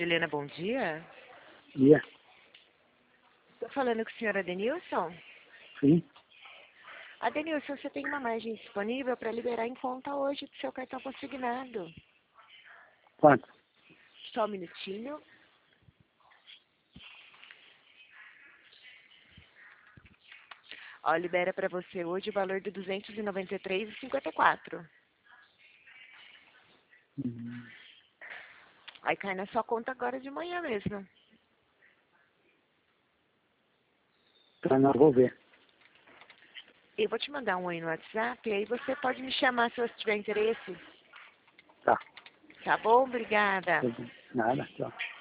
Juliana, bom dia. Dia. Estou falando com a senhora Denilson. Sim. Denilson, você tem uma margem disponível para liberar em conta hoje do seu cartão consignado. Quanto? Só um minutinho. Ó, libera para você hoje o valor de R$ 293,54. Aí cai na sua conta agora de manhã mesmo. Tá, não vou ver. Eu vou te mandar um oi no WhatsApp e aí você pode me chamar se você tiver interesse. Tá. Tá bom? Obrigada. Nada, tchau.